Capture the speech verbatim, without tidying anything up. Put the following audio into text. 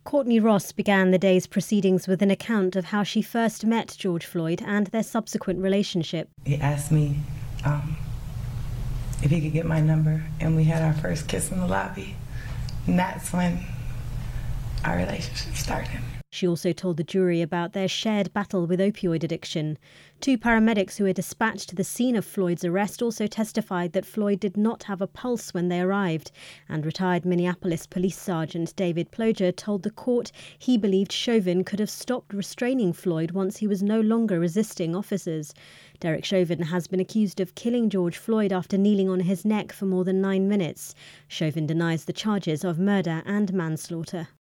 Courtney Ross began the day's proceedings with an account of how she first met George Floyd and their subsequent relationship. He asked me um, if he could get my number, and we had our first kiss in the lobby. And that's when our relationship started. She also told the jury about their shared battle with opioid addiction. Two paramedics who were dispatched to the scene of Floyd's arrest also testified that Floyd did not have a pulse when they arrived, and retired Minneapolis Police Sergeant David Ploger told the court he believed Chauvin could have stopped restraining Floyd once he was no longer resisting officers. Derek Chauvin has been accused of killing George Floyd after kneeling on his neck for more than nine minutes. Chauvin denies the charges of murder and manslaughter.